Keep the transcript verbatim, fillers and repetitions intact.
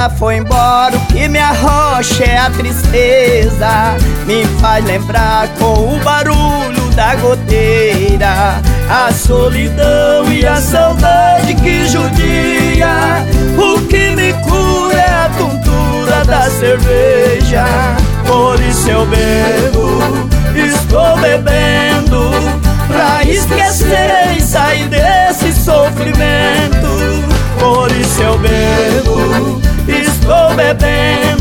ela foi embora, o que me arrocha é a tristeza. Me faz lembrar com o barulho da goteira a solidão e a saudade que judia. O que me cura é a tontura da cerveja. Por isso eu bebo, estou bebendo pra esquecer e sair desse sofrimento. Por isso eu bebo, estou bebendo